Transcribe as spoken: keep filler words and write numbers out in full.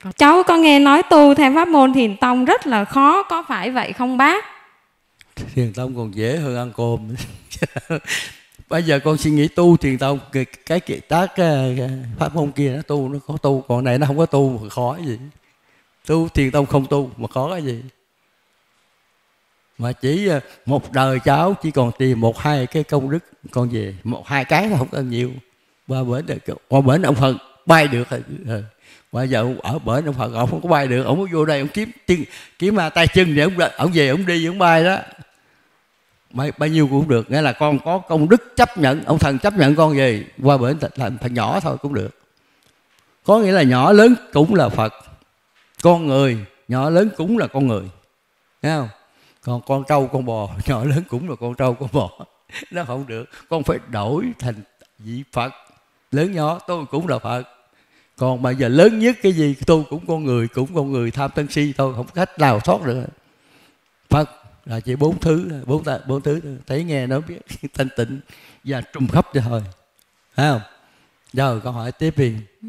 Cháu có nghe nói tu theo pháp môn Thiền Tông rất là khó, có phải vậy không bác? Thiền Tông còn dễ hơn ăn cơm. Bây giờ con suy nghĩ tu Thiền Tông, cái cái cái, cái, cái pháp môn kia nó tu, nó có tu, còn này nó không có tu mà khó cái gì. Tu Thiền Tông không tu mà khó cái gì. Mà chỉ một đời cháu chỉ còn tìm một hai cái công đức con về, một hai cái là không có nhiều. Qua bển qua bển ông Phật bay được rồi. Bây giờ ở bển ông Phật ông không có bay được, ông có vô đây ông kiếm chân, kiếm mà tay chân để ông ông về ông đi ông bay đó. Bao, bao nhiêu cũng được, nghĩa là con có công đức chấp nhận, ông thần chấp nhận con về, qua bển thành phần nhỏ thôi cũng được. Có nghĩa là nhỏ lớn cũng là Phật, con người nhỏ lớn cũng là con người, thấy không? Còn con trâu con bò nhỏ lớn cũng là con trâu con bò, nó không được. Con phải đổi thành vị Phật, lớn nhỏ tôi cũng là Phật. Còn bây giờ lớn nhất cái gì tôi cũng con người, cũng con người tham sân si thôi, không có cách nào thoát được. Phật là chỉ bốn thứ, bốn bốn thứ thấy nghe nó biết thanh tịnh và trùng khắp cho thôi, thấy không? Rồi câu hỏi tiếp đi.